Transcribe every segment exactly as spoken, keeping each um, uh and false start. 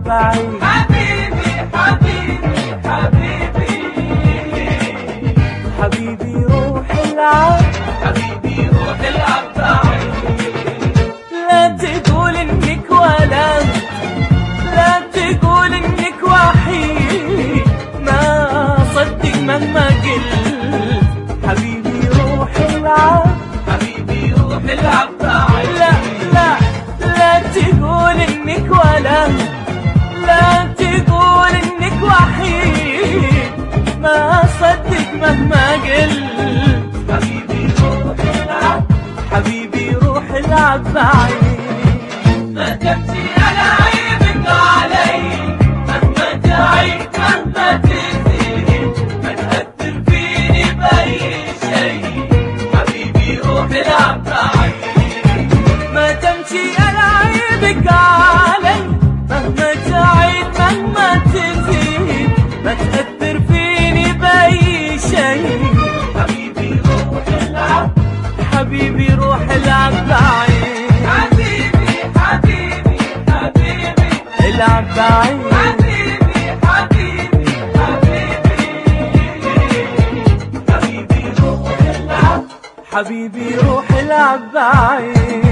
بعيد. حبيبي حبيبي حبيبي حبيبي روح العب، حبيبي روح العب بعيد. لا تقول انك ولد، لا تقول انك وحيد، ما صدق مهما قلت. حبيبي روح العب، حبيبي روح العب بعيد. لا لا لا تقول انك ولد، لا تقول انك وحيد، ما صدق مهما قلت. حبيبي روح العب، حبيبي روح العب بعيد. ما تمشي على عيبك علي، مهما تعيد مهما تزيد، ما تأثر فيني بأي شيء. حبيبي روح العب بعيد. ما تمشي على عيبك علي، مهما تعيد مهما تزيد، ما تأثر فيني بأي شيء. حبيبي روح العب، حبيبي روح العب بعيد. حبيبي حبيبي حبيبي العب بعيد. حبيبي حبيبي حبيبي حبيبي روح العب. حبيبي روح العب بعيد.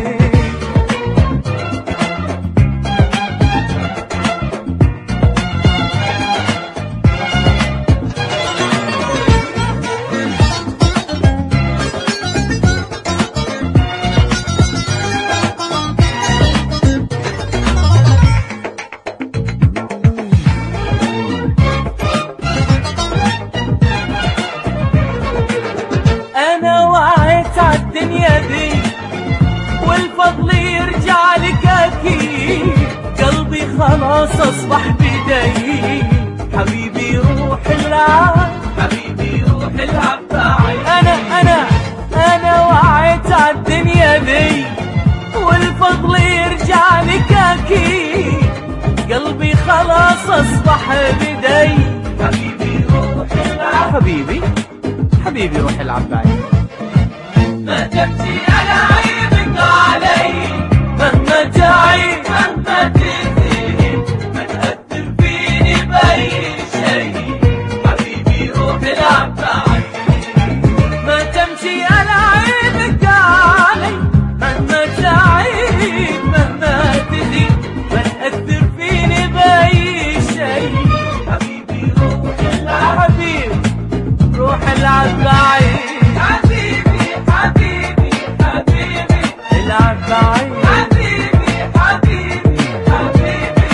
أنا وعيت عالدنيا دي، والفضل يرجع لك أكيد، قلبي خلاص أصبح بدي. حبيبي روح العب، حبيبي روح العب بعيد. أنا أنا أنا وعيت عالدنيا دي، والفضل يرجع لك أكيد، قلبي خلاص أصبح بدي. حبيبي روح العب، حبيبي حبيبي روح العب بعيد. ما تمشي على عيبك علي، مهما تعيد مهما تزيد، ما تأثر فيني بأي شيء. حبيبي روح العب بعيد. ما تمشي على عيبك علي، مهما تعيد مهما تزيد، ما تأثر فيني بأي شيء. حبيبي روح العب، حبيبي روح العب بعيد. حبيبي حبيبي حبيبي العب بعيد. حبيبي حبيبي حبيبي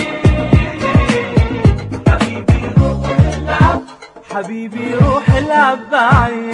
حبيبي روح العب. حبيبي روح العب بعيد.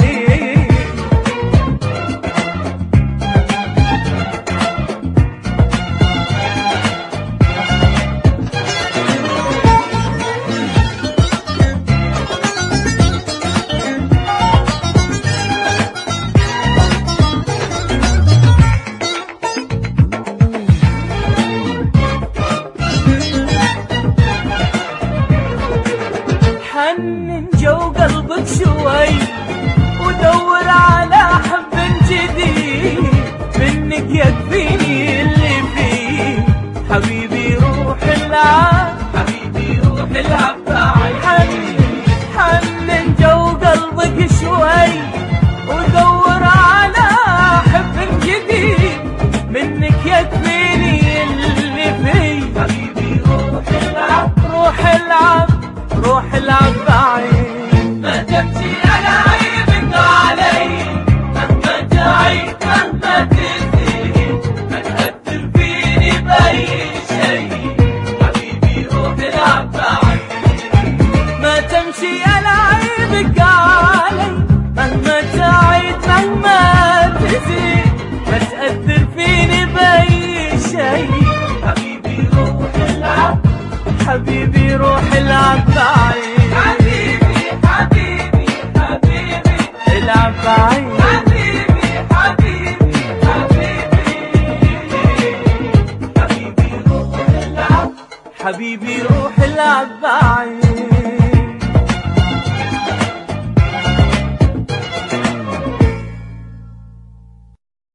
حنن جو قلبك شوي، ودور على حب جديد، منك يكفيني اللي فيه. حبيبي روح العب، حبيبي روح العب بعيد. حنن حنن جو قلبك شوي، ودور على حب جديد، منك يكفيني اللي فيه. حبيبي روح العب، روح العب روح العب بعيد. ما تمشي على عيبك علي، مهما تعيد مهما تزيد، ما تأثر فيني بأي شيء. حبيبي روح العب بعيد. ما تمشي على عيبك علي، مهما تعيد مهما تزيد، ما تأثر فيني بأي شيء. حبيبي روح العب، حبيبي روح العب بعيد. حبيبي حبيبي حبيبي العب بعيد. حبيبي حبيبي حبيبي حبيبي روح العب. حبيبي روح العب بعيد.